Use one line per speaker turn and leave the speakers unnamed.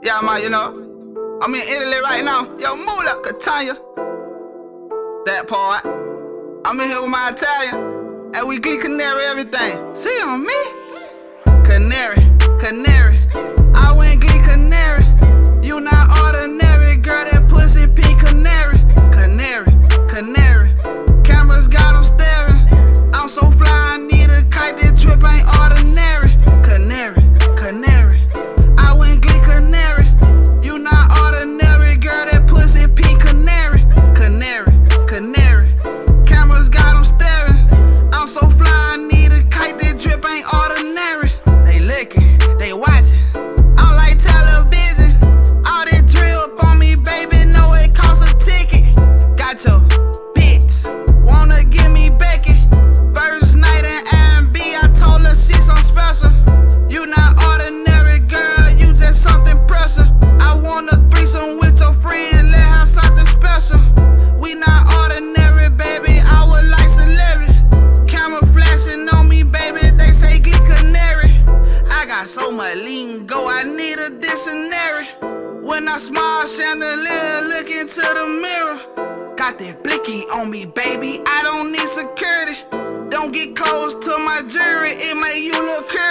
Yeah, man, you know. I'm in Italy right now. Yo, Mula, Catania. That part. I'm in here with my Italian. And we glee canary everything. See on me? Canary, canary. I went glee canary. You not ordinary, girl, that pussy pink canary. Canary, canary. Cameras got them staring. I'm so fly, I need a kite, that drip ain't ordinary. Canary, canary. I went glee canary. You not ordinary, girl, that pussy pink canary. Canary, canary. Cameras got them staring. I'm so fly, I need a kite, that drip ain't ordinary. They looking, they watching. I'm like television. All that drip on me, baby, know it costs a ticket. Got your bitch, wanna give me Becky. First night in R&B, I told her she's some special. You not ordinary, girl, you just something pressure. I want a threesome with your friend, let her something special. We not ordinary, baby, I would like celebrity. Camera flashing on me, baby, they say glee canary. I got so much lingo, I need a dictionary. When I smile chandelier, look into the mirror. Got that blicky on me, baby, I don't need security. Don't get close to my jewelry, it make you look crazy.